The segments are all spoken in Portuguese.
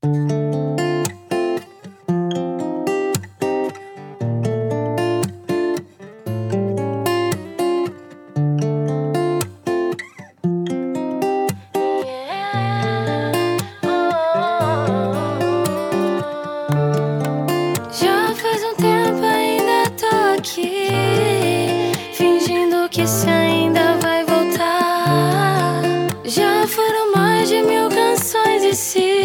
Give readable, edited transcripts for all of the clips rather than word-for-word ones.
Fingindo que se ainda vai voltar. Já foram mais de 1000 canções e se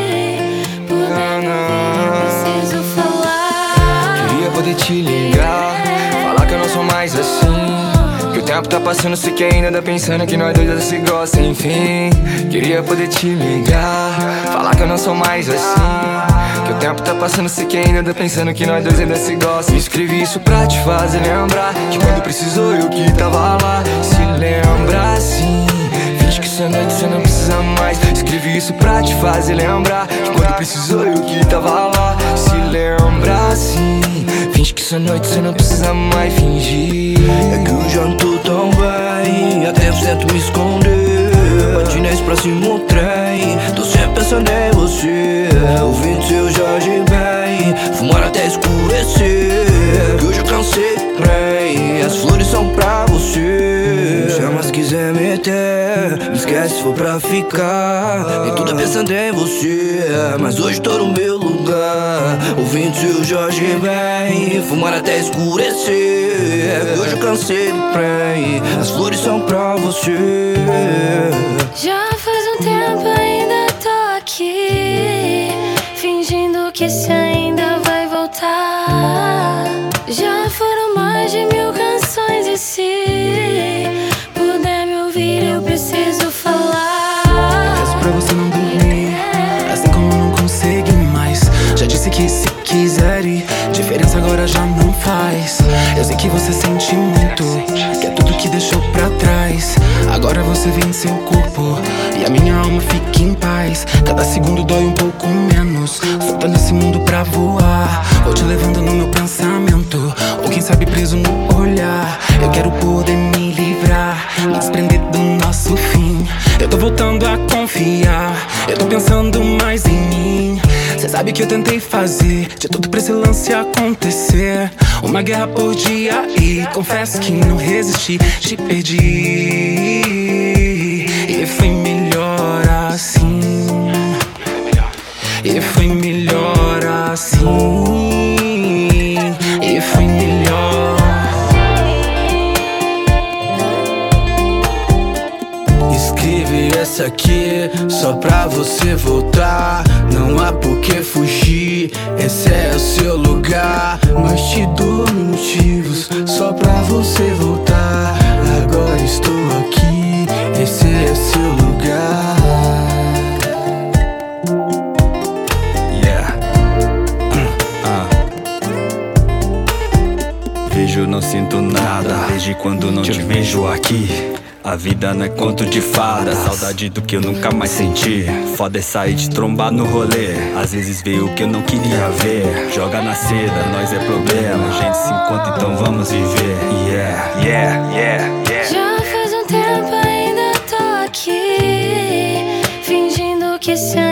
puder me ouvir, eu preciso falar. Queria poder te ligar, falar que eu não sou mais assim, que o tempo tá passando, sei que ainda tá pensando que nós dois já se gostam, enfim. Queria poder te ligar, falar que eu não sou mais assim, que o tempo tá passando, sei que ainda tá pensando que nós dois ainda se gostam. Escrevi isso pra te fazer lembrar que quando precisou eu que tava lá. Se lembra assim, finge que essa noite você não precisa mais. Escrevi isso pra te fazer lembrar que quando precisou eu que tava lá. Se lembra assim, finge que essa noite você não precisa mais fingir. É que eu já não tô tão bem, até eu tento me esconder. Bati nesse próximo trem, tô sempre pensando em você, ouvindo seu Jorge Ben, fumar até escurecer. Que eu já cansei do trem, as flores são pra você. Chama se quiser meter, não esquece se for pra ficar. Nem tudo é pensando em você, mas hoje tô no meu lugar, ouvindo seu Jorge Ben, fumar até escurecer. Que eu já cansei do trem, as flores são pra você. Já faz um tempo, ainda tô aqui, fingindo que se ainda vai voltar. Já foram mais de 1000 canções e se puder me ouvir, eu preciso falar. Peço pra você não dormir, assim como não consegui mais. Já disse que se quiser ir, diferença agora já não faz. Eu sei que você sente muito, que é tudo que deixou pra trás. Agora você vem em seu corpo e a minha alma fica em paz. Cada segundo dói um pouco menos, soltando esse mundo pra voar. Vou te levando no meu pensamento, ou quem sabe preso no olhar. Eu quero poder me livrar, me desprender do nosso fim. Eu tô voltando a confiar, eu tô pensando mais em mim. Cê sabe que eu tentei fazer de tudo pra esse lance acontecer, uma guerra por dia e confesso que não resisti, te perdi. E foi melhor assim, e foi melhor assim, e foi melhor. Escreve essa aqui só pra você voltar. Não há por que fugir, esse é o seu lugar. Mas te dou motivos só pra você voltar. Agora estou aqui, esse é o seu lugar. Yeah. Vejo, não sinto nada desde quando não te vejo aqui. A vida não é conto de fada, saudade do que eu nunca mais senti. Foda é sair de trombar no rolê, às vezes vê o que eu não queria ver. Joga na seda, nós é problema, a gente se encontra, então vamos viver. Yeah, yeah, yeah, yeah. Já faz um tempo, ainda tô aqui, fingindo que se